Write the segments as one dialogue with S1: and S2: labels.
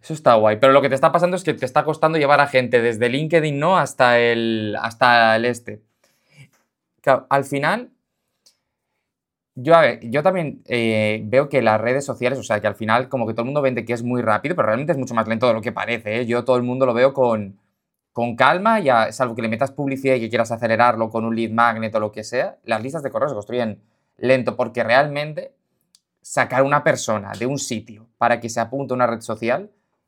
S1: Eso está guay. Pero lo que te está pasando es que te está costando llevar a gente desde LinkedIn, ¿no? Hasta el este. Claro, al final, yo, a ver, yo también veo que las redes sociales, o sea, que al final como que todo el mundo vende que es muy rápido, pero realmente es mucho más lento de lo que parece, ¿eh? Yo todo el mundo lo veo con calma, ya, salvo que le metas publicidad y que quieras acelerarlo con un lead magnet o lo que sea, las listas de correo se construyen lento porque realmente sacar una persona de un sitio para que se apunte a una red social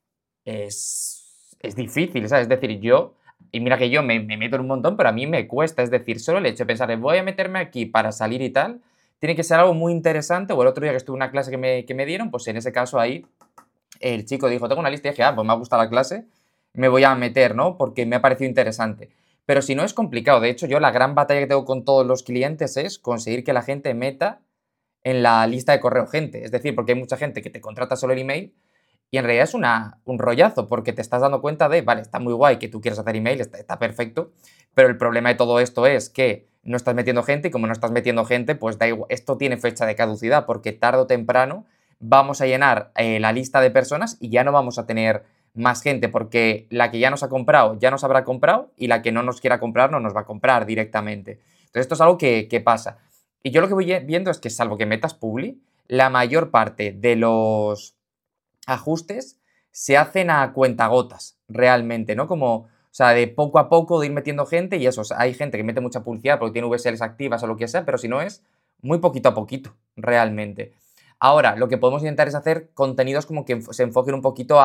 S1: es difícil, ¿sabes? Es decir, y mira que yo me meto en un montón, pero a mí me cuesta, es decir, solo el hecho de pensar, voy a meterme aquí para salir y tal, tiene que ser algo muy interesante, o el otro día que estuve en una clase que me dieron, pues en ese caso ahí el chico dijo, tengo una lista y dije, pues me ha gustado la clase, me voy a meter, ¿no? Porque me ha parecido interesante. Pero si no es complicado, de hecho yo la gran batalla que tengo con todos los clientes es conseguir que la gente meta en la lista de correo gente, es decir, porque hay mucha gente que te contrata solo el email y en realidad es un rollazo, porque te estás dando cuenta de, vale, está muy guay que tú quieras hacer email, está perfecto, pero el problema de todo esto es que no estás metiendo gente y como no estás metiendo gente, pues da igual, esto tiene fecha de caducidad, porque tarde o temprano vamos a llenar la lista de personas y ya no vamos a tener más gente, porque la que ya nos ha comprado ya nos habrá comprado y la que no nos quiera comprar no nos va a comprar directamente. Entonces esto es algo que pasa. Y yo lo que voy viendo es que salvo que metas publi, la mayor parte de los ajustes se hacen a cuentagotas, realmente, ¿no? Como, o sea, de poco a poco de ir metiendo gente y eso, o sea, hay gente que mete mucha publicidad porque tiene VSLs activas o lo que sea, pero si no es muy poquito a poquito, realmente. Ahora, lo que podemos intentar es hacer contenidos como que se enfoquen un poquito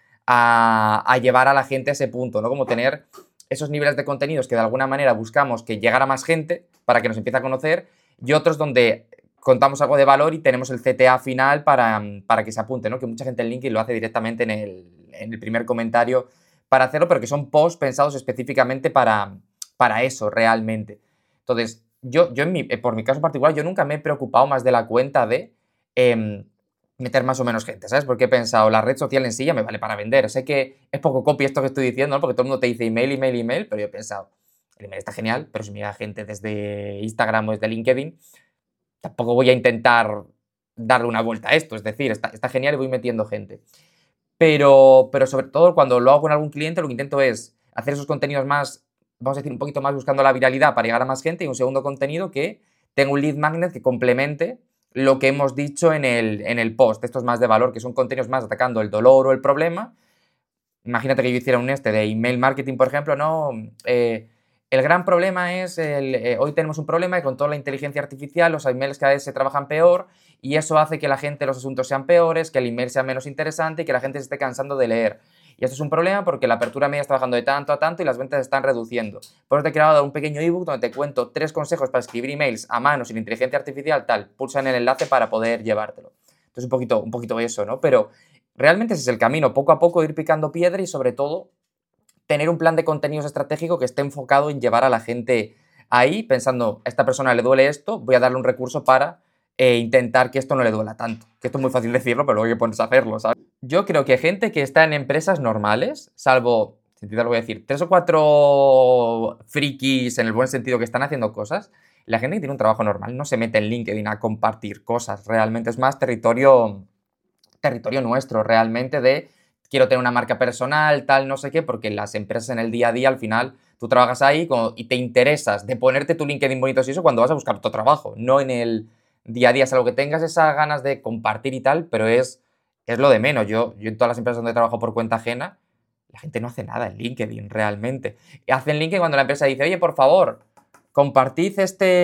S1: a llevar a la gente a ese punto, ¿no? Como tener esos niveles de contenidos que de alguna manera buscamos que llegara más gente para que nos empiece a conocer y otros donde contamos algo de valor y tenemos el CTA final para que se apunte, ¿no? Que mucha gente en LinkedIn lo hace directamente en el primer comentario para hacerlo, pero que son posts pensados específicamente para eso realmente. Entonces, por mi caso particular, yo nunca me he preocupado más de la cuenta de em, meter más o menos gente, ¿sabes? Porque he pensado, la red social en sí ya me vale para vender. Sé que es poco copy esto que estoy diciendo, ¿no? Porque todo el mundo te dice email, email, email, pero yo he pensado, el email está genial, pero si me llega gente desde Instagram o desde LinkedIn, tampoco voy a intentar darle una vuelta a esto. Es decir, está genial y voy metiendo gente. Pero sobre todo cuando lo hago con algún cliente, lo que intento es hacer esos contenidos más, vamos a decir, un poquito más buscando la viralidad para llegar a más gente y un segundo contenido que tenga un lead magnet que complemente lo que hemos dicho en el post. Estos más de valor, que son contenidos más atacando el dolor o el problema. Imagínate que yo hiciera un de email marketing, por ejemplo, ¿no? El gran problema es, hoy tenemos un problema que con toda la inteligencia artificial los emails cada vez se trabajan peor y eso hace que la gente, los asuntos sean peores, que el email sea menos interesante y que la gente se esté cansando de leer. Y esto es un problema porque la apertura media está bajando de tanto a tanto y las ventas se están reduciendo. Por eso te he creado un pequeño ebook donde te cuento 3 consejos para escribir emails a mano sin inteligencia artificial, tal. Pulsa en el enlace para poder llevártelo. Entonces un poquito eso, ¿no? Pero realmente ese es el camino, poco a poco ir picando piedra y sobre todo tener un plan de contenidos estratégico que esté enfocado en llevar a la gente ahí pensando, a esta persona le duele esto, voy a darle un recurso para intentar que esto no le duela tanto. Que esto es muy fácil decirlo, pero luego hay que ponerse a hacerlo, ¿sabes? Yo creo que gente que está en empresas normales, salvo, sentido lo voy a decir, 3 o 4 frikis en el buen sentido que están haciendo cosas, la gente que tiene un trabajo normal no se mete en LinkedIn a compartir cosas, realmente es más territorio nuestro, realmente de quiero tener una marca personal, tal, no sé qué, porque las empresas en el día a día, al final, tú trabajas ahí y te interesas de ponerte tu LinkedIn bonito y eso cuando vas a buscar tu trabajo, no en el día a día, es algo que tengas esas ganas de compartir y tal, pero es lo de menos. Yo en todas las empresas donde trabajo por cuenta ajena, la gente no hace nada en LinkedIn realmente. Hacen LinkedIn cuando la empresa dice, oye, por favor, compartid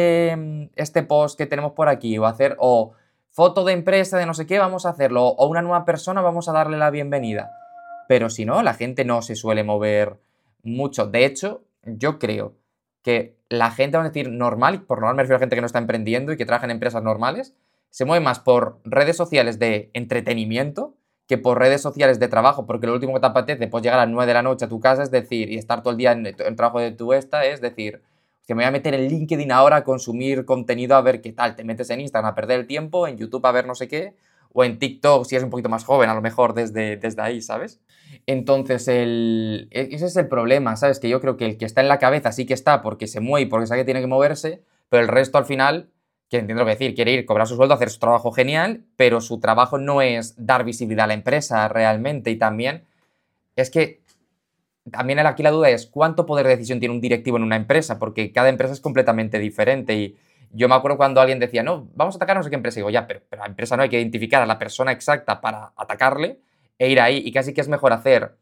S1: este post que tenemos por aquí, o foto de empresa de no sé qué, vamos a hacerlo, o una nueva persona, vamos a darle la bienvenida. Pero si no, la gente no se suele mover mucho. De hecho, yo creo que la gente, vamos a decir, normal, y por normal me refiero a gente que no está emprendiendo y que trabaja en empresas normales, se mueve más por redes sociales de entretenimiento que por redes sociales de trabajo, porque lo último que te apetece, pues llegar a las 9 de la noche a tu casa, es decir, y estar todo el día en el trabajo de tu es decir, que me voy a meter en LinkedIn ahora a consumir contenido a ver qué tal. Te metes en Instagram a perder el tiempo, en YouTube a ver no sé qué, o en TikTok si eres un poquito más joven, a lo mejor desde ahí, ¿sabes? Entonces, ese es el problema, ¿sabes? Que yo creo que el que está en la cabeza sí que está porque se mueve y porque sabe que tiene que moverse, pero el resto al final que entiendo lo que decir, quiere ir, cobrar su sueldo, hacer su trabajo genial, pero su trabajo no es dar visibilidad a la empresa realmente. Y también es que también aquí la duda es cuánto poder de decisión tiene un directivo en una empresa, porque cada empresa es completamente diferente. Y yo me acuerdo cuando alguien decía, no, vamos a atacar a no sé qué empresa. Y digo, ya, pero la empresa no hay que identificar a la persona exacta para atacarle e ir ahí. Y casi que es mejor hacer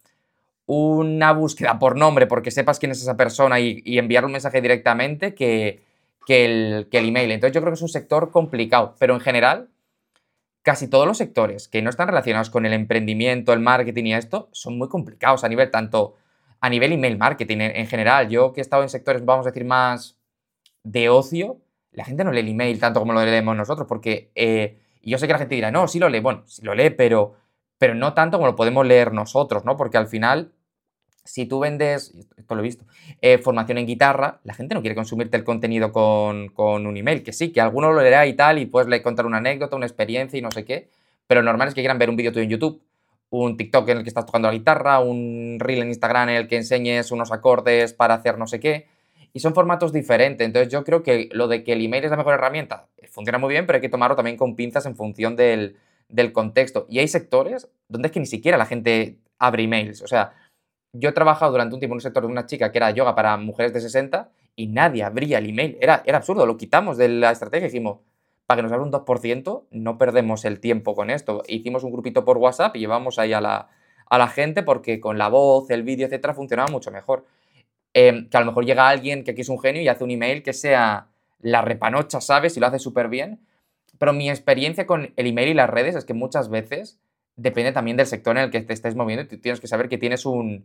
S1: una búsqueda por nombre porque sepas quién es esa persona y enviarle un mensaje directamente que el email. Entonces yo creo que es un sector complicado, pero en general casi todos los sectores que no están relacionados con el emprendimiento, el marketing y esto son muy complicados a nivel tanto a nivel email marketing en general. Yo que he estado en sectores, vamos a decir, más de ocio, la gente no lee el email tanto como lo leemos nosotros, porque y yo sé que la gente dirá, no, sí lo lee, bueno, sí lo lee, pero no tanto como lo podemos leer nosotros, ¿no? Porque al final si tú vendes, esto lo he visto, formación en guitarra, la gente no quiere consumirte el contenido con un email, que sí, que alguno lo leerá y tal, y puedes contar una anécdota, una experiencia y no sé qué, pero lo normal es que quieran ver un vídeo tuyo en YouTube, un TikTok en el que estás tocando la guitarra, un reel en Instagram en el que enseñes unos acordes para hacer no sé qué, y son formatos diferentes. Entonces yo creo que lo de que el email es la mejor herramienta funciona muy bien, pero hay que tomarlo también con pinzas en función del contexto. Y hay sectores donde es que ni siquiera la gente abre emails, o sea, yo he trabajado durante un tiempo en un sector de una chica que era yoga para mujeres de 60 y nadie abría el email. Era absurdo, lo quitamos de la estrategia y dijimos, para que nos abra un 2% no perdemos el tiempo con esto. Hicimos un grupito por WhatsApp y llevamos ahí a la gente porque con la voz, el vídeo, etcétera, funcionaba mucho mejor. Que a lo mejor llega alguien que aquí es un genio y hace un email que sea la repanocha, ¿sabes? Y lo hace súper bien. Pero mi experiencia con el email y las redes es que muchas veces depende también del sector en el que te estés moviendo y tú tienes que saber que tienes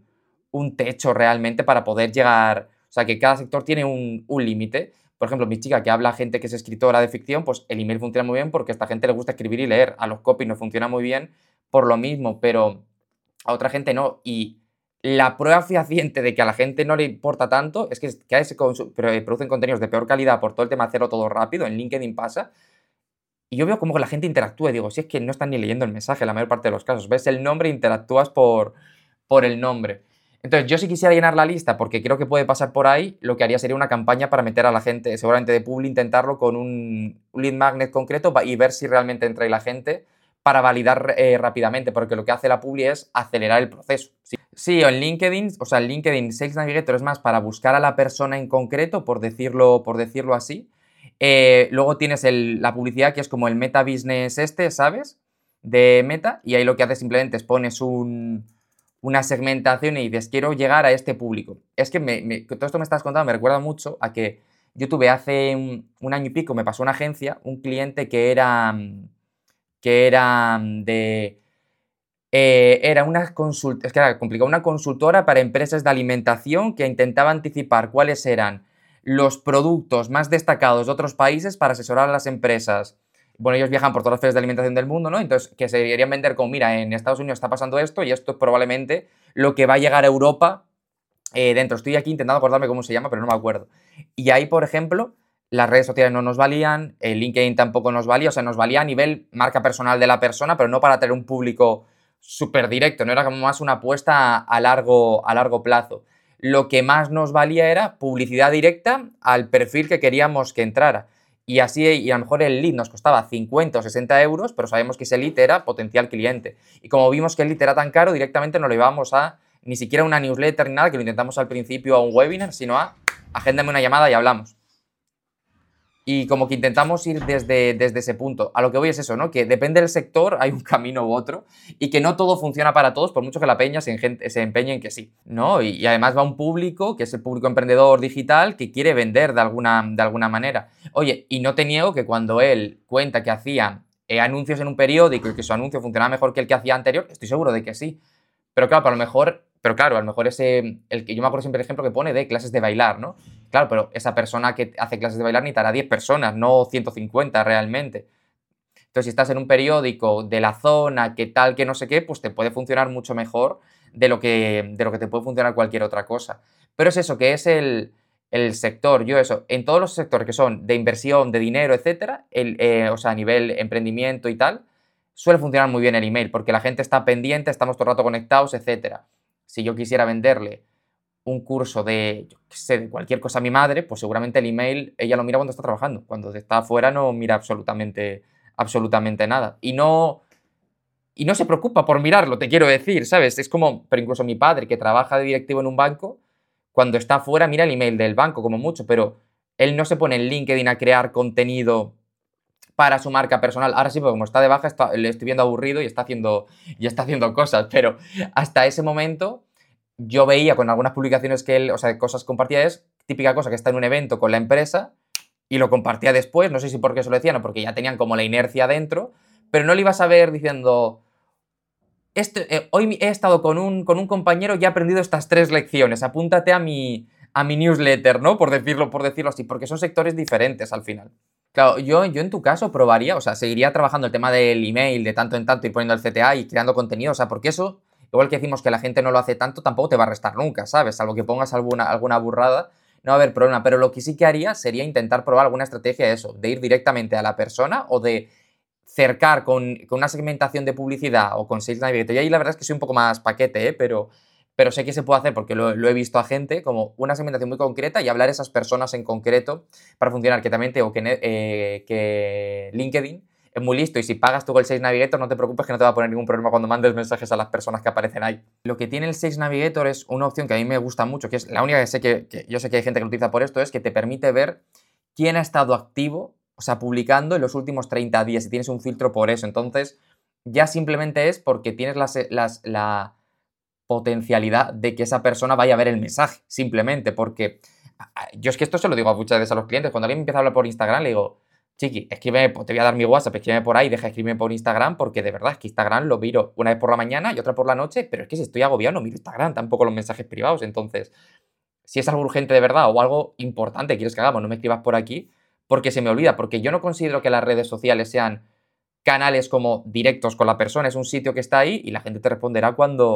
S1: un techo realmente para poder llegar. O sea, que cada sector tiene un límite. Por ejemplo, mi chica que habla gente que es escritora de ficción, pues el email funciona muy bien porque a esta gente le gusta escribir y leer. A los copy no funciona muy bien por lo mismo, pero a otra gente no. Y la prueba fehaciente de que a la gente no le importa tanto es que cada vez producen contenidos de peor calidad por todo el tema de hacerlo todo rápido. En LinkedIn pasa y yo veo como que la gente interactúa y digo, si es que no están ni leyendo el mensaje en la mayor parte de los casos. Ves el nombre e interactúas por el nombre. Entonces, yo si quisiera llenar la lista, porque creo que puede pasar por ahí, lo que haría sería una campaña para meter a la gente, seguramente de Publi, intentarlo con un lead magnet concreto y ver si realmente entra ahí la gente para validar rápidamente, porque lo que hace la Publi es acelerar el proceso. Sí, o en LinkedIn, o sea, en LinkedIn Sales Navigator es más para buscar a la persona en concreto, por decirlo así. Luego tienes la publicidad que es como el Meta Business ¿sabes? De Meta, y ahí lo que haces simplemente es pones una segmentación y dices, quiero llegar a este público. Es que todo esto me estás contando me recuerda mucho a que yo tuve hace un año y pico, me pasó una agencia, un cliente era es que era complicado, una consultora para empresas de alimentación que intentaba anticipar cuáles eran los productos más destacados de otros países para asesorar a las empresas. Bueno, ellos viajan por todas las ferias de alimentación del mundo, ¿no? Entonces, que se querían vender como, mira, en Estados Unidos está pasando esto y esto es probablemente lo que va a llegar a Europa dentro. Estoy aquí intentando acordarme cómo se llama, pero no me acuerdo. Y ahí, por ejemplo, las redes sociales no nos valían, el LinkedIn tampoco nos valía, o sea, nos valía a nivel marca personal de la persona, pero no para tener un público súper directo, no era como más una apuesta a largo plazo. Lo que más nos valía era publicidad directa al perfil que queríamos que entrara. Y así, y a lo mejor el lead nos costaba 50 o 60 euros, pero sabemos que ese lead era potencial cliente. Y como vimos que el lead era tan caro, directamente no lo íbamos a ni siquiera una newsletter ni nada, que lo intentamos al principio a un webinar, sino a agéndame una llamada y hablamos. Y como que intentamos ir desde ese punto. A lo que voy es eso, ¿no? Que depende del sector, hay un camino u otro, y que no todo funciona para todos, por mucho que la peña se empeñe en que sí, ¿no? Y además va un público, que es el público emprendedor digital, que quiere vender de alguna manera. Oye, y no te niego que cuando él cuenta que hacía anuncios en un periódico y que su anuncio funcionaba mejor que el que hacía anterior, estoy seguro de que sí. Pero claro, a lo mejor el que yo me acuerdo siempre el ejemplo que pone de clases de bailar, ¿no? Claro, pero esa persona que hace clases de bailar necesitará 10 personas, no 150 realmente. Entonces, si estás en un periódico de la zona, que tal, que no sé qué, pues te puede funcionar mucho mejor de lo que te puede funcionar cualquier otra cosa. Pero es eso, que es el sector, yo eso, en todos los sectores que son de inversión, de dinero, etcétera, o sea, a nivel emprendimiento y tal, suele funcionar muy bien el email, porque la gente está pendiente, estamos todo el rato conectados, etcétera. Si yo quisiera venderle un curso de, yo qué sé, de cualquier cosa a mi madre, pues seguramente el email ella lo mira cuando está trabajando. Cuando está afuera no mira absolutamente nada. Y no se preocupa por mirarlo, te quiero decir, ¿sabes? Es como, pero incluso mi padre, que trabaja de directivo en un banco, cuando está afuera mira el email del banco como mucho, pero él no se pone en LinkedIn a crear contenido para su marca personal. Ahora sí, porque como está de baja, le estoy viendo aburrido y está haciendo cosas, pero hasta ese momento yo veía con algunas publicaciones que él, o sea, cosas compartidas, típica cosa que está en un evento con la empresa y lo compartía después, no sé si porque eso lo decían o porque ya tenían como la inercia dentro, pero no le ibas a ver diciendo, hoy he estado con un compañero y he aprendido estas 3 lecciones, apúntate a mi newsletter, ¿no? Por decirlo así, porque son sectores diferentes al final. Claro, yo en tu caso probaría, o sea, seguiría trabajando el tema del email, de tanto en tanto ir poniendo el CTA y creando contenido, o sea, porque eso, igual que decimos que la gente no lo hace tanto, tampoco te va a restar nunca, ¿sabes? Salvo que pongas alguna burrada, no va a haber problema. Pero lo que sí que haría sería intentar probar alguna estrategia de eso, de ir directamente a la persona o de cercar con una segmentación de publicidad o con Sales Navigator. Y ahí la verdad es que soy un poco más paquete, pero sé que se puede hacer porque lo he visto a gente, como una segmentación muy concreta y hablar a esas personas en concreto para funcionar. Que también tengo que LinkedIn es muy listo y si pagas tú con el Sales Navigator no te preocupes que no te va a poner ningún problema cuando mandes mensajes a las personas que aparecen ahí. Lo que tiene el Sales Navigator es una opción que a mí me gusta mucho, que es la única que sé que yo sé que hay gente que lo utiliza por esto, es que te permite ver quién ha estado activo, o sea, publicando en los últimos 30 días y tienes un filtro por eso. Entonces, ya simplemente es porque tienes la potencialidad de que esa persona vaya a ver el mensaje, simplemente, porque yo es que esto se lo digo a muchas veces a los clientes, cuando alguien me empieza a hablar por Instagram, le digo, chiqui, escríbeme, te voy a dar mi WhatsApp, escríbeme por ahí, deja de escribirme por Instagram, porque de verdad es que Instagram lo miro una vez por la mañana y otra por la noche, pero es que si estoy agobiado no miro Instagram, tampoco los mensajes privados, entonces, si es algo urgente de verdad o algo importante que quieres que hagamos, no me escribas por aquí, porque se me olvida, porque yo no considero que las redes sociales sean canales como directos con la persona, es un sitio que está ahí y la gente te responderá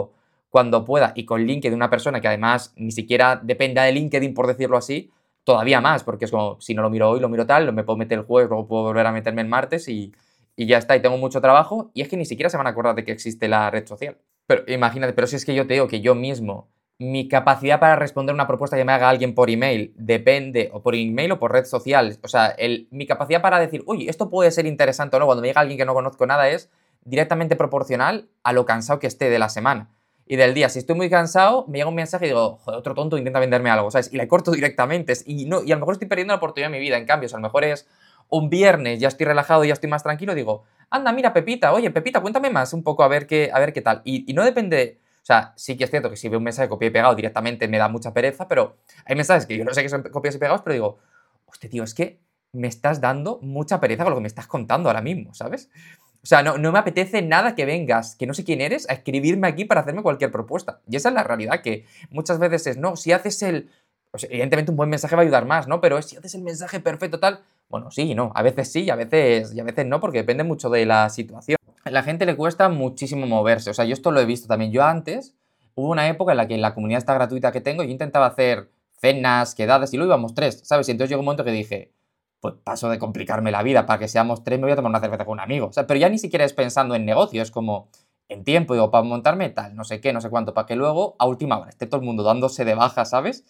S1: cuando pueda. Y con LinkedIn, una persona que además ni siquiera dependa de LinkedIn, por decirlo así, todavía más, porque es como, si no lo miro hoy, lo miro tal, me puedo meter el jueves, luego puedo volver a meterme el martes y ya está, y tengo mucho trabajo, y es que ni siquiera se van a acordar de que existe la red social. Pero imagínate, pero si es que yo te digo que yo mismo, mi capacidad para responder una propuesta que me haga alguien por email depende, o por email o por red social, o sea, mi capacidad para decir, uy, esto puede ser interesante o no, cuando me llega alguien que no conozco nada, es directamente proporcional a lo cansado que esté de la semana y del día. Si estoy muy cansado, me llega un mensaje y digo, joder, otro tonto intenta venderme algo, ¿sabes? Y le corto directamente. Y a lo mejor estoy perdiendo la oportunidad de mi vida. En cambio, si a lo mejor es un viernes, ya estoy relajado, ya estoy más tranquilo, digo, anda, mira, Pepita, oye, Pepita, cuéntame más un poco a ver qué tal. Y no depende. O sea, sí que es cierto que si veo un mensaje copiado y pegado directamente me da mucha pereza, pero hay mensajes que yo no sé que son copias y pegados, pero digo, hostia, tío, es que me estás dando mucha pereza con lo que me estás contando ahora mismo, ¿sabes? O sea, no me apetece nada que vengas, que no sé quién eres, a escribirme aquí para hacerme cualquier propuesta. Y esa es la realidad, que muchas veces es, no, si haces o sea, evidentemente un buen mensaje va a ayudar más, ¿no? Pero si haces el mensaje perfecto tal, bueno, sí y no, a veces sí y a veces no, porque depende mucho de la situación. A la gente le cuesta muchísimo moverse, o sea, yo esto lo he visto también. Yo antes, hubo una época en la que en la comunidad esta gratuita que tengo, yo intentaba hacer cenas, quedadas, y lo íbamos 3, ¿sabes? Y entonces llegó un momento que dije, pues paso de complicarme la vida, para que seamos 3 me voy a tomar una cerveza con un amigo. O sea, pero ya ni siquiera es pensando en negocio, es como en tiempo, digo, para montarme tal, no sé qué, no sé cuánto, para que luego a última hora esté todo el mundo dándose de baja, ¿sabes?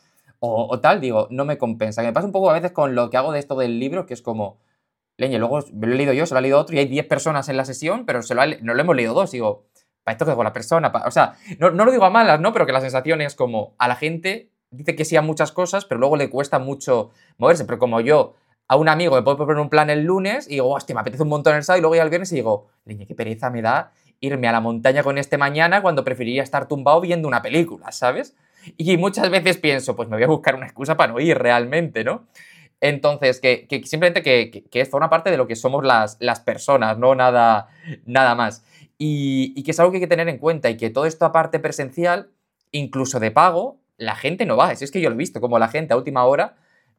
S1: O tal, digo, no me compensa. Que me pasa un poco a veces con lo que hago de esto del libro, que es como, leñe, luego me lo he leído yo, se lo ha leído otro y hay 10 personas en la sesión, pero no lo hemos leído dos. Digo, para esto que con la persona, o sea, no lo digo a malas, ¿no? Pero que la sensación es como, a la gente dice que sí a muchas cosas, pero luego le cuesta mucho moverse. Pero como yo, a un amigo me puedo proponer un plan el lunes y digo, hostia, me apetece un montón el sábado y luego ya el viernes y digo, leñe, qué pereza me da irme a la montaña con este mañana cuando preferiría estar tumbado viendo una película, ¿sabes? Y muchas veces pienso, pues me voy a buscar una excusa para no ir realmente, ¿no? Entonces, que simplemente que forma parte de lo que somos las personas, no nada más. Y que es algo que hay que tener en cuenta y que todo esto aparte presencial, incluso de pago, la gente no va. Es que yo lo he visto, como la gente a última hora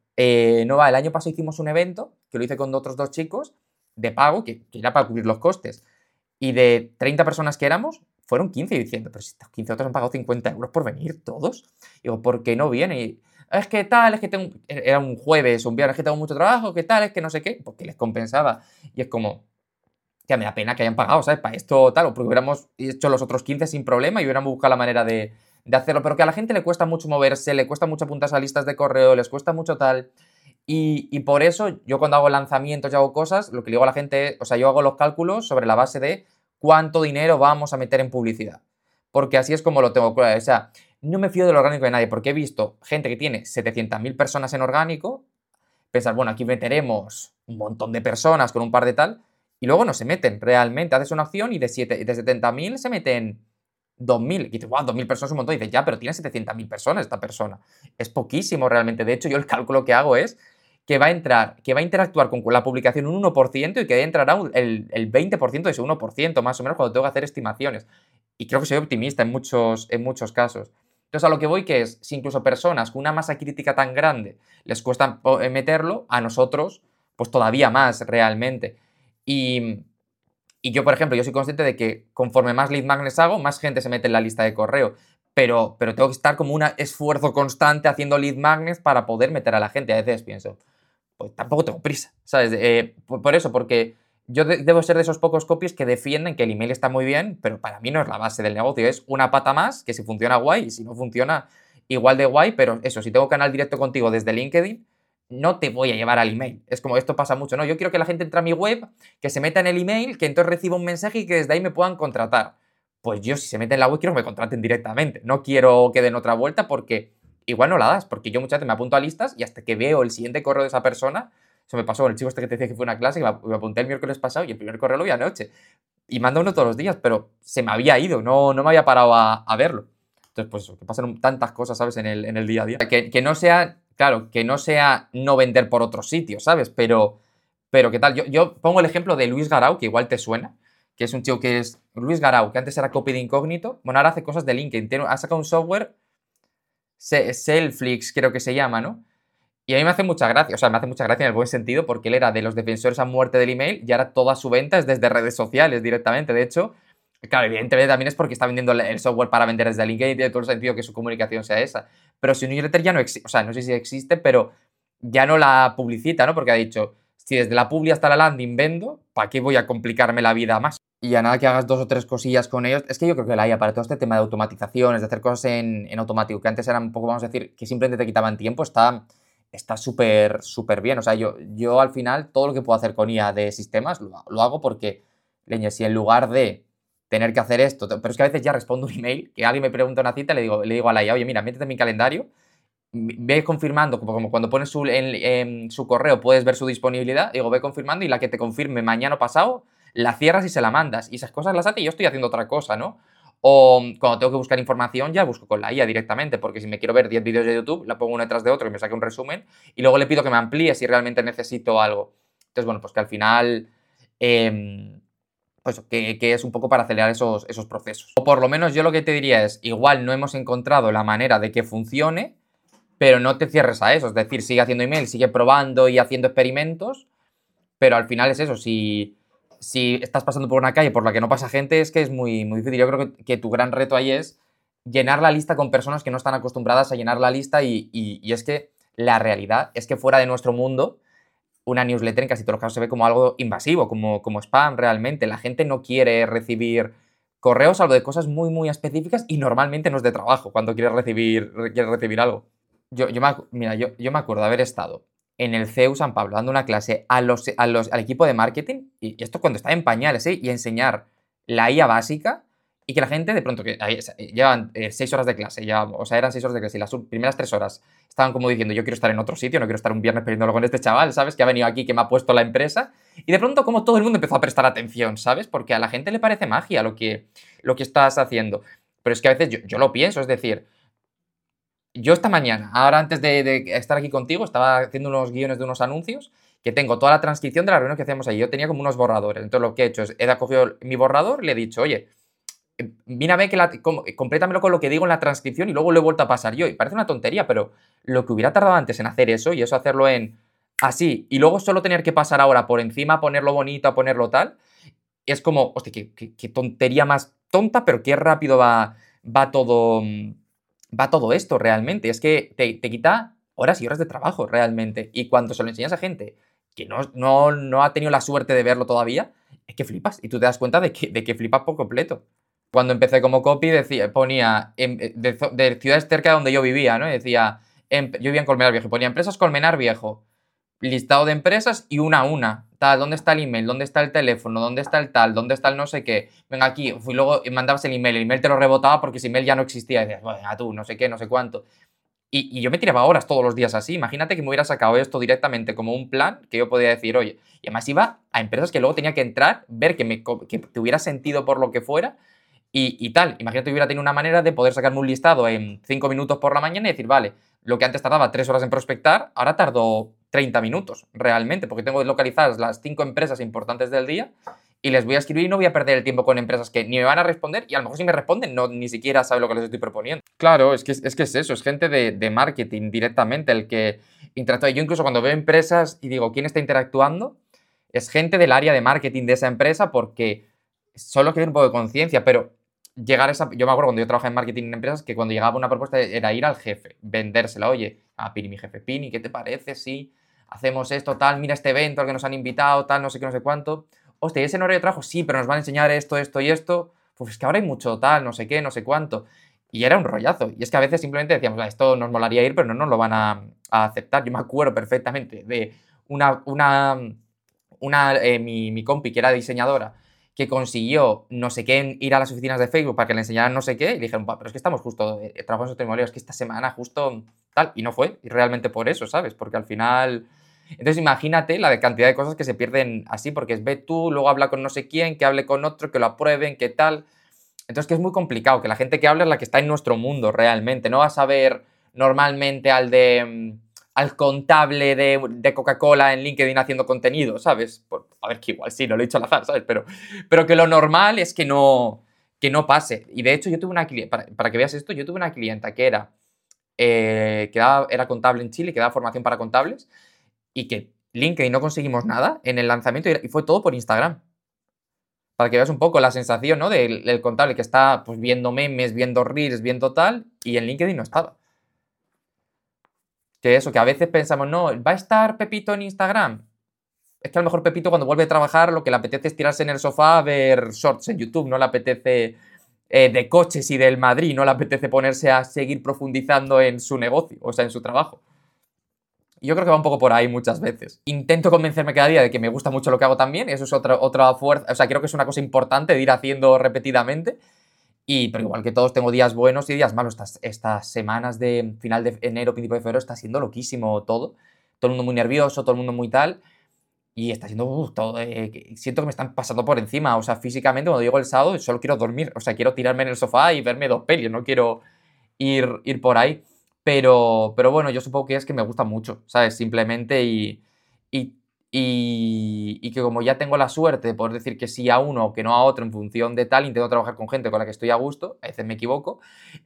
S1: no va. El año pasado hicimos un evento, que lo hice con otros 2 chicos, de pago, que era para cubrir los costes. Y de 30 personas que éramos, fueron 15 y diciendo, pero si estos 15 otros han pagado 50 euros por venir todos. Digo, ¿por qué no vienen? Y, es que tal, es que era un jueves, un viernes, es que tengo mucho trabajo, ¿qué tal? Es que no sé qué, porque les compensaba. Y es como, que me da pena que hayan pagado, ¿sabes? Para esto tal, o porque hubiéramos hecho los otros 15 sin problema y hubiéramos buscado la manera de de hacerlo, pero que a la gente le cuesta mucho moverse, le cuesta mucho apuntarse a listas de correo, les cuesta mucho tal. Y por eso yo cuando hago lanzamientos y hago cosas, lo que le digo a la gente es, o sea, yo hago los cálculos sobre la base de cuánto dinero vamos a meter en publicidad. Porque así es como lo tengo claro. O sea, no me fío del orgánico de nadie, porque he visto gente que tiene 700.000 personas en orgánico, pensar, bueno, aquí meteremos un montón de personas con un par de tal, y luego no se meten realmente. Haces una acción y de 70.000 se meten 2.000. Y dices, wow, 2.000 personas es un montón. Y dices, ya, pero tiene 700.000 personas esta persona. Es poquísimo realmente. De hecho, yo el cálculo que hago es que va a interactuar con la publicación un 1% y que entrará el 20% de ese 1%, más o menos, cuando tengo que hacer estimaciones. Y creo que soy optimista en muchos casos. Entonces, a lo que voy que es, si incluso personas con una masa crítica tan grande les cuesta meterlo, a nosotros, pues todavía más realmente. Y, y yo, por ejemplo, yo soy consciente de que conforme más lead magnets hago, más gente se mete en la lista de correo. Pero tengo que estar como un esfuerzo constante haciendo lead magnets para poder meter a la gente. A veces pienso, pues tampoco tengo prisa, ¿sabes? Por eso, porque yo debo ser de esos pocos copies que defienden que el email está muy bien, pero para mí no es la base del negocio. Es una pata más que si funciona guay y si no funciona igual de guay, pero eso, si tengo canal directo contigo desde LinkedIn, no te voy a llevar al email. Es como esto pasa mucho, ¿no? Yo quiero que la gente entre a mi web, que se meta en el email, que entonces reciba un mensaje y que desde ahí me puedan contratar. Pues yo, si se meten en la web, quiero que me contraten directamente. No quiero que den otra vuelta porque igual no la das, porque yo muchas veces me apunto a listas y hasta que veo el siguiente correo de esa persona, eso me pasó con el chico este que te decía que fue una clase, que me apunté el miércoles pasado y el primer correo lo vi anoche. Y manda uno todos los días, pero se me había ido, no me había parado a verlo. Entonces, pues eso, que pasan tantas cosas, ¿sabes? En el día a día. Que no sea, claro, que no sea no vender por otro sitio, ¿sabes? Pero ¿qué tal? Yo pongo el ejemplo de Luis Garau, que igual te suena, que es un chico que es Luis Garau, que antes era copy de incógnito, bueno, ahora hace cosas de LinkedIn, ha sacado un software, Selflix creo que se llama, ¿no? Y a mí me hace mucha gracia, o sea, me hace mucha gracia en el buen sentido, porque él era de los defensores a muerte del email y ahora toda su venta es desde redes sociales directamente. De hecho, claro, evidentemente también es porque está vendiendo el software para vender desde LinkedIn y tiene todo el sentido que su comunicación sea esa. Pero su newsletter ya no existe, o sea, no sé si existe, pero ya no la publicita, ¿no? Porque ha dicho, si desde la publi hasta la landing vendo, ¿para qué voy a complicarme la vida más? Y a nada que hagas 2 o 3 cosillas con ellos, es que yo creo que la IA para todo este tema de automatizaciones, de hacer cosas en automático, que antes eran un poco, vamos a decir, que simplemente te quitaban tiempo, está súper, súper bien. O sea, yo al final todo lo que puedo hacer con IA de sistemas lo hago porque, leña, si en lugar de tener que hacer esto, pero es que a veces ya respondo un email, que alguien me pregunta una cita, le digo a la IA, oye, mira, métete en mi calendario, ve confirmando, como cuando pones en su correo puedes ver su disponibilidad, digo, ve confirmando y la que te confirme mañana o pasado, la cierras y se la mandas. Y esas cosas las hace y yo estoy haciendo otra cosa, ¿no? O cuando tengo que buscar información, ya busco con la IA directamente, porque si me quiero ver 10 vídeos de YouTube, la pongo uno detrás de otro y me saque un resumen, y luego le pido que me amplíe si realmente necesito algo. Entonces, bueno, pues que al final, pues que es un poco para acelerar esos procesos. O por lo menos yo lo que te diría es, igual no hemos encontrado la manera de que funcione, pero no te cierres a eso, es decir, sigue haciendo email, sigue probando y haciendo experimentos, pero al final es eso, si estás pasando por una calle por la que no pasa gente, es que es muy, muy difícil. Yo creo que tu gran reto ahí es llenar la lista con personas que no están acostumbradas a llenar la lista y es que la realidad es que fuera de nuestro mundo, una newsletter en casi todos los casos se ve como algo invasivo, como spam realmente. La gente no quiere recibir correos, salvo de cosas muy, muy específicas y normalmente no es de trabajo cuando quieres recibir algo. Mira, yo me acuerdo de haber estado en el CEU San Pablo dando una clase al equipo de marketing, y esto cuando estaba en pañales, ¿eh? Y enseñar la IA básica y que la gente de pronto, que llevan 6 horas de clase, o sea, eran 6 horas de clase y las primeras 3 horas estaban como diciendo, yo quiero estar en otro sitio, no quiero estar un viernes perdiéndolo con este chaval, ¿sabes? Que ha venido aquí, que me ha puesto la empresa. Y de pronto como todo el mundo empezó a prestar atención, ¿sabes? Porque a la gente le parece magia lo que estás haciendo. Pero es que a veces yo lo pienso, es decir, yo esta mañana, ahora antes de estar aquí contigo, estaba haciendo unos guiones de unos anuncios que tengo toda la transcripción de la reunión que hacíamos ahí. Yo tenía como unos borradores. Entonces lo que he hecho es, he cogido mi borrador y le he dicho, oye, mírame complétamelo con lo que digo en la transcripción y luego lo he vuelto a pasar yo. Y parece una tontería, pero lo que hubiera tardado antes en hacer eso y eso hacerlo en así y luego solo tener que pasar ahora por encima, ponerlo bonito, ponerlo tal, es como, hostia, qué tontería más tonta, pero qué rápido va todo, va todo esto realmente. Es que te quita horas y horas de trabajo realmente. Y cuando se lo enseñas a gente que no ha tenido la suerte de verlo todavía, es que flipas. Y tú te das cuenta de que flipas por completo. Cuando empecé como copy ponía de ciudades cerca de donde yo vivía, ¿no? Y decía, yo vivía en Colmenar Viejo, y ponía empresas Colmenar Viejo, listado de empresas y una a una. Tal, ¿dónde está el email? ¿Dónde está el teléfono? ¿Dónde está el tal? ¿Dónde está el no sé qué? Venga, aquí. Y luego mandabas el email te lo rebotaba porque ese email ya no existía. Y decías, bueno, tú, no sé qué, no sé cuánto. Y yo me tiraba horas todos los días así. Imagínate que me hubiera sacado esto directamente como un plan que yo podía decir, oye, y además iba a empresas que luego tenía que entrar, ver que tuviera sentido por lo que fuera y tal. Imagínate que hubiera tenido una manera de poder sacarme un listado en 5 minutos por la mañana y decir, vale, lo que antes tardaba 3 horas en prospectar, ahora tardo 30 minutos realmente, porque tengo localizadas las 5 empresas importantes del día y les voy a escribir y no voy a perder el tiempo con empresas que ni me van a responder y a lo mejor si me responden no, ni siquiera sabe lo que les estoy proponiendo. Claro, es que es eso, es gente de marketing directamente el que interactúa. Yo incluso cuando veo empresas y digo, ¿quién está interactuando? Es gente del área de marketing de esa empresa porque solo quiere un poco de conciencia, pero llegar a esa... Yo me acuerdo cuando yo trabajaba en marketing en empresas que cuando llegaba una propuesta era ir al jefe, vendérsela. Oye, a Pini, mi jefe, Pini, ¿qué te parece si hacemos esto, tal? Mira este evento al que nos han invitado, tal, no sé qué, no sé cuánto. Hostia, ¿y ese horario de trabajo? Sí, pero nos van a enseñar esto, esto y esto. Pues es que ahora hay mucho tal, no sé qué, no sé cuánto. Y era un rollazo. Y es que a veces simplemente decíamos, esto nos molaría ir, pero no nos lo van a aceptar. Yo me acuerdo perfectamente de mi compi, que era diseñadora, que consiguió no sé qué ir a las oficinas de Facebook para que le enseñaran no sé qué, y le dijeron, pero es que estamos justo, trabajamos en Tecnología, es que esta semana justo tal, y no fue, y realmente por eso, ¿sabes? Porque al final... Entonces imagínate la de cantidad de cosas que se pierden así, porque es ve tú, luego habla con no sé quién, que hable con otro, que lo aprueben, que tal. Entonces que es muy complicado, que la gente que habla es la que está en nuestro mundo realmente. No vas a ver normalmente al contable de Coca-Cola en LinkedIn haciendo contenido, ¿sabes? A ver, que igual sí, no lo he dicho al azar, ¿sabes? Pero que lo normal es que no pase. Y de hecho yo tuve una clienta, para que veas esto, yo tuve una clienta que era contable en Chile, que daba formación para contables, y que LinkedIn no conseguimos nada en el lanzamiento y fue todo por Instagram. Para que veas un poco la sensación, ¿no? Del contable que está pues, viendo memes, viendo reels, viendo tal, y en LinkedIn no estaba. Que eso, que a veces pensamos, no, ¿va a estar Pepito en Instagram? Es que a lo mejor Pepito cuando vuelve a trabajar lo que le apetece es tirarse en el sofá a ver shorts en YouTube, no le apetece de coches y del Madrid, no le apetece ponerse a seguir profundizando en su negocio, o sea, en su trabajo. Y yo creo que va un poco por ahí muchas veces. Intento convencerme cada día de que me gusta mucho lo que hago también, y eso es otra fuerza, o sea, creo que es una cosa importante de ir haciendo repetidamente. Pero igual que todos, tengo días buenos y días malos. Estas semanas de final de enero, principio de febrero, está siendo loquísimo todo. Todo el mundo muy nervioso, todo el mundo muy tal. Y está siendo todo. Siento que me están pasando por encima. O sea, físicamente, cuando llego el sábado, solo quiero dormir. O sea, quiero tirarme en el sofá y verme 2 pelis. No quiero ir por ahí. Pero bueno, yo supongo que es que me gusta mucho, ¿sabes? Simplemente y, y que como ya tengo la suerte de poder decir que sí a uno o que no a otro en función de tal, intento trabajar con gente con la que estoy a gusto, a veces me equivoco,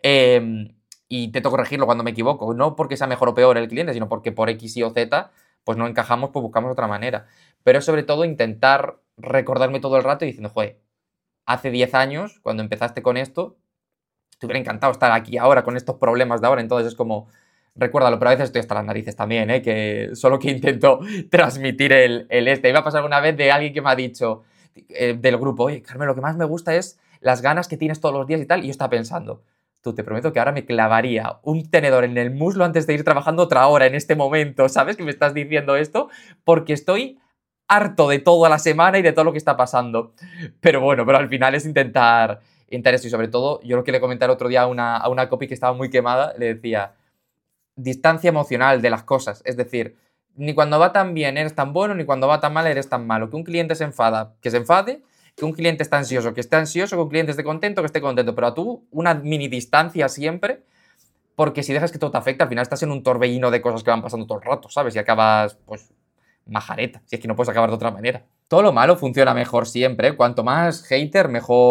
S1: y intento corregirlo cuando me equivoco, no porque sea mejor o peor el cliente, sino porque por X, Y o Z, pues no encajamos, pues buscamos otra manera. Pero sobre todo intentar recordarme todo el rato y diciendo, joder, hace 10 años, cuando empezaste con esto, te hubiera encantado estar aquí ahora con estos problemas de ahora, entonces es como, recuérdalo, pero a veces estoy hasta las narices también, ¿eh? Que solo que intento transmitir el este. Me ha pasado alguna vez de alguien que me ha dicho del grupo, oye, Carmen, lo que más me gusta es las ganas que tienes todos los días y tal, y yo estaba pensando, tú, te prometo que ahora me clavaría un tenedor en el muslo antes de ir trabajando otra hora en este momento, ¿sabes? Que me estás diciendo esto, porque estoy harto de toda la semana y de todo lo que está pasando. Pero bueno, pero al final es intentar eso. Y sobre todo, yo lo que le comenté el otro día a una copy que estaba muy quemada, le decía, distancia emocional de las cosas. Es decir, ni cuando va tan bien eres tan bueno, ni cuando va tan mal eres tan malo. Que un cliente se enfada, que se enfade, que un cliente está ansioso, que esté ansioso, que un cliente esté contento, que esté contento. Pero a tú, una mini distancia siempre, porque si dejas que todo te afecte, al final estás en un torbellino de cosas que van pasando todo el rato, ¿sabes? Y acabas, pues, majareta, si es que no puedes acabar de otra manera. Todo lo malo funciona mejor siempre, ¿eh? Cuanto más hater,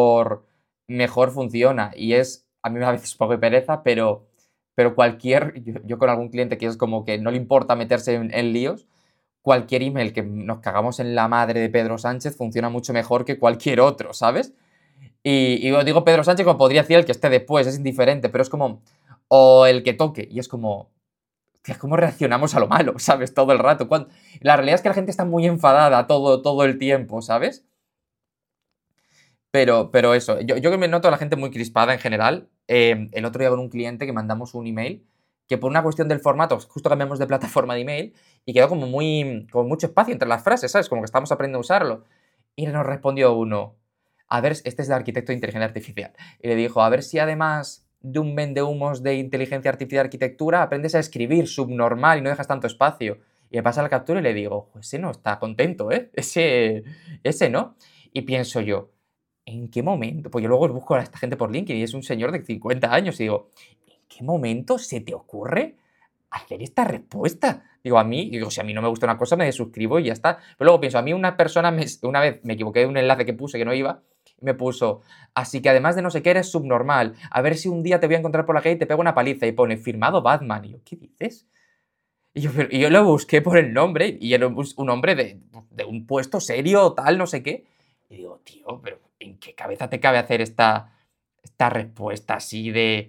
S1: mejor funciona. Y a mí me da a veces un poco de pereza, pero yo con algún cliente que es como que no le importa meterse en líos, cualquier email que nos cagamos en la madre de Pedro Sánchez funciona mucho mejor que cualquier otro, ¿sabes? Y yo digo Pedro Sánchez como podría decir el que esté después, es indiferente, pero es como, o el que toque, y es como, tía, ¿cómo reaccionamos a lo malo, sabes? Todo el rato. La realidad es que la gente está muy enfadada todo el tiempo, ¿sabes? Pero eso, yo que me noto a la gente muy crispada en general. El otro día con un cliente que mandamos un email que por una cuestión del formato, justo cambiamos de plataforma de email y quedó como mucho espacio entre las frases, ¿sabes? Como que estábamos aprendiendo a usarlo. Y nos respondió uno, a ver, este es de arquitecto de inteligencia artificial, y le dijo, a ver si además de un vendehumos de inteligencia artificial de arquitectura, aprendes a escribir subnormal y no dejas tanto espacio. Y me pasa la captura y le digo, pues ese no está contento, ¿eh? Ese no. Y pienso yo, ¿en qué momento? Pues yo luego busco a esta gente por LinkedIn y es un señor de 50 años y digo, ¿en qué momento se te ocurre hacer esta respuesta? Digo, si a mí no me gusta una cosa, me desuscribo y ya está. Pero luego pienso, a mí una persona, una vez me equivoqué de un enlace que puse que no iba, y me puso, así que además de no sé qué, eres subnormal. A ver si un día te voy a encontrar por la calle y te pego una paliza. Y pone, firmado Batman. Y yo, ¿qué dices? Y yo lo busqué por el nombre y era un hombre de un puesto serio, tal, no sé qué. Y digo, tío, pero ¿en qué cabeza te cabe hacer esta respuesta así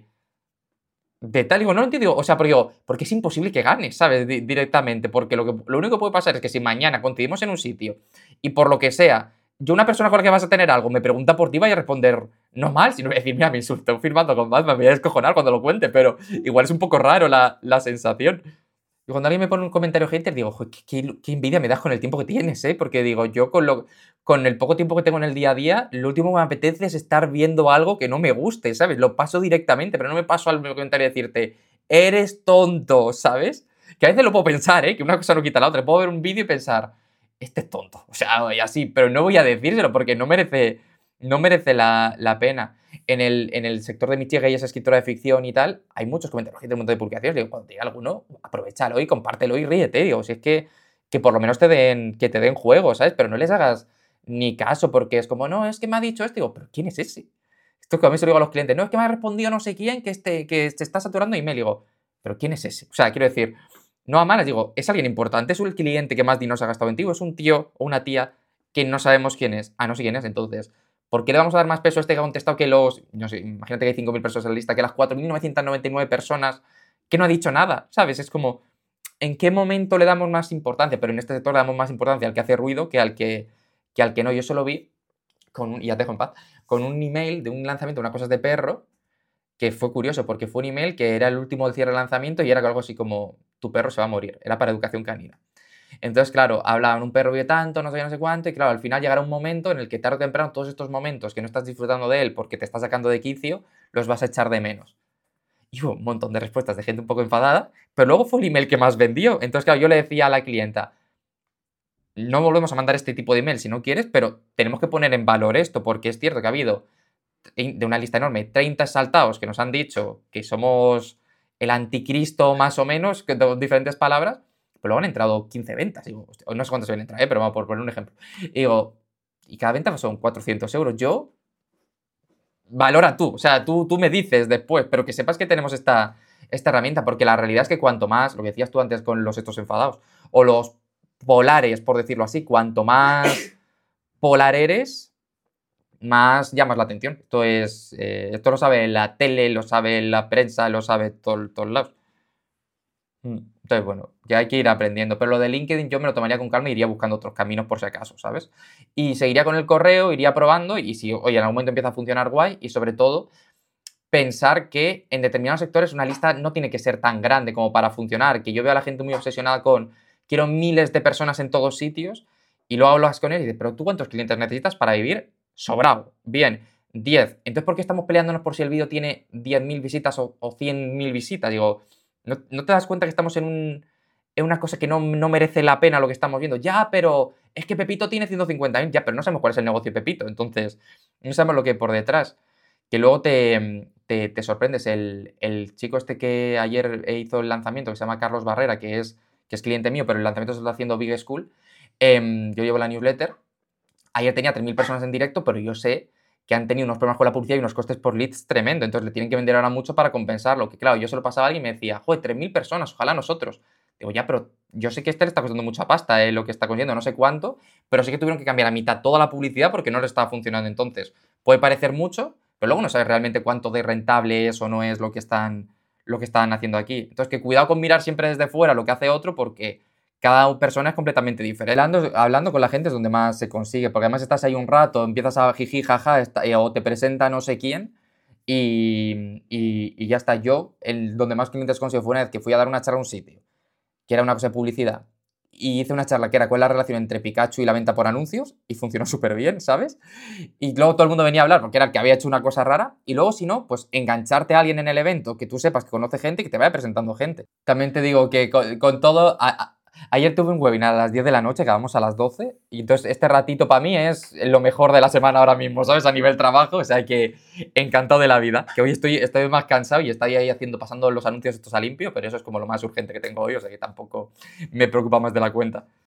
S1: de tal? Digo, no lo entiendo. Digo, o sea, pero digo, porque es imposible que ganes, ¿sabes? Directamente. Porque lo único que puede pasar es que si mañana coincidimos en un sitio y por lo que sea, yo una persona con la que vas a tener algo me pregunta por ti, vaya a responder no mal, sino voy a decir, mira, me insultó firmando con Batman, me voy a descojonar cuando lo cuente, pero igual es un poco raro la sensación. Y cuando alguien me pone un comentario hater, digo, "Joder, qué envidia me das con el tiempo que tienes, ¿eh?". Porque digo, yo con el poco tiempo que tengo en el día a día, lo último que me apetece es estar viendo algo que no me guste, ¿sabes? Lo paso directamente, pero no me paso al comentario y decirte, eres tonto, ¿sabes? Que a veces lo puedo pensar, ¿eh? Que una cosa no quita la otra. Puedo ver un vídeo y pensar, este es tonto. O sea, y así, pero no voy a decírselo porque no merece la pena. En el sector de mi chica, ella es escritora de ficción y tal, hay muchos comentarios, hay un montón de publicaciones. Digo, cuando te diga alguno, aprovechalo y compártelo y ríete. Digo, si es que por lo menos que te den juego, ¿sabes? Pero no les hagas ni caso porque es como, no, es que me ha dicho esto. Digo, pero ¿quién es ese? Esto que a mí se lo digo a los clientes, no, es que me ha respondido no sé quién que se está saturando email. Digo, pero ¿quién es ese? O sea, quiero decir, no a malas, digo, es alguien importante, es el cliente que más dinero se ha gastado en ti, o es un tío o una tía que no sabemos quién es. Ah, no sé quién es, entonces. ¿Por qué le vamos a dar más peso a este que ha contestado que no sé, imagínate que hay 5.000 personas en la lista, que las 4.999 personas que no ha dicho nada, ¿sabes? Es como, ¿en qué momento le damos más importancia? Pero en este sector le damos más importancia al que hace ruido que al que no. Yo solo vi, y ya te dejo en paz, con un email de un lanzamiento, una cosa de perro, que fue curioso, porque fue un email que era el último del cierre de lanzamiento y era algo así como, tu perro se va a morir, era para educación canina. Entonces, claro, hablaban, un perro vive tanto, no sé qué, no sé cuánto, y claro, al final llegará un momento en el que tarde o temprano todos estos momentos que no estás disfrutando de él porque te está sacando de quicio, los vas a echar de menos. Y hubo un montón de respuestas de gente un poco enfadada, pero luego fue el email que más vendió. Entonces, claro, yo le decía a la clienta, no volvemos a mandar este tipo de email si no quieres, pero tenemos que poner en valor esto, porque es cierto que ha habido de una lista enorme, 30 saltados que nos han dicho que somos el anticristo más o menos, con diferentes palabras, pero luego han entrado 15 ventas. Digo, hostia, no sé cuántas suelen entrar, pero vamos por poner un ejemplo. Y digo, y cada venta son 400 euros. Yo, valora tú, o sea, tú me dices después, pero que sepas que tenemos esta herramienta, porque la realidad es que cuanto más, lo que decías tú antes con los estos enfadados, o los polares, por decirlo así, cuanto más polar eres, más llamas la atención. Esto lo sabe la tele, lo sabe la prensa, lo sabe todos lados. Entonces, bueno, ya hay que ir aprendiendo. Pero lo de LinkedIn yo me lo tomaría con calma y iría buscando otros caminos por si acaso, ¿sabes? Y seguiría con el correo, iría probando y si, oye, en algún momento empieza a funcionar guay y sobre todo pensar que en determinados sectores una lista no tiene que ser tan grande como para funcionar, que yo veo a la gente muy obsesionada con quiero miles de personas en todos sitios y luego hablas con él y dices, pero ¿tú cuántos clientes necesitas para vivir? Sobrado. Bien, 10. Entonces, ¿por qué estamos peleándonos por si el vídeo tiene 10.000 visitas o 100.000 visitas? Digo, ¿no te das cuenta que estamos en una cosa que no merece la pena lo que estamos viendo? Ya, pero es que Pepito tiene 150.000. Ya, pero no sabemos cuál es el negocio de Pepito. Entonces, no sabemos lo que hay por detrás. Que luego te sorprendes. El chico este que ayer hizo el lanzamiento, que se llama Carlos Barrera, que es cliente mío, pero el lanzamiento se lo está haciendo Big School. Yo llevo la newsletter. Ayer tenía 3.000 personas en directo, pero yo sé que han tenido unos problemas con la publicidad y unos costes por leads tremendo. Entonces le tienen que vender ahora mucho para compensarlo. Que claro, yo se lo pasaba a alguien y me decía, joder, 3.000 personas, ojalá nosotros. Digo, ya, pero yo sé que este le está costando mucha pasta, lo que está consiguiendo, no sé cuánto, pero sí que tuvieron que cambiar a mitad toda la publicidad porque no le estaba funcionando. Entonces, puede parecer mucho, pero luego no sabes realmente cuánto de rentable es o no es lo que están haciendo aquí. Entonces, que cuidado con mirar siempre desde fuera lo que hace otro porque cada persona es completamente diferente. Hablando con la gente es donde más se consigue, porque además estás ahí un rato, empiezas a jiji, jaja, o te presenta no sé quién, y ya está. Yo, donde más clientes consigo fue una vez que fui a dar una charla a un sitio, que era una cosa de publicidad, y hice una charla que era cuál es la relación entre Pikachu y la venta por anuncios, y funcionó súper bien, ¿sabes? Y luego todo el mundo venía a hablar porque era el que había hecho una cosa rara, y luego si no, pues engancharte a alguien en el evento que tú sepas que conoce gente y que te vaya presentando gente. También te digo que con todo, ayer tuve un webinar a las 10 de la noche, acabamos a las 12, y entonces este ratito para mí es lo mejor de la semana ahora mismo, ¿sabes? A nivel trabajo, o sea que encantado de la vida, que hoy estoy más cansado y estoy ahí pasando los anuncios estos a limpio, pero eso es como lo más urgente que tengo hoy, o sea que tampoco me preocupa más de la cuenta.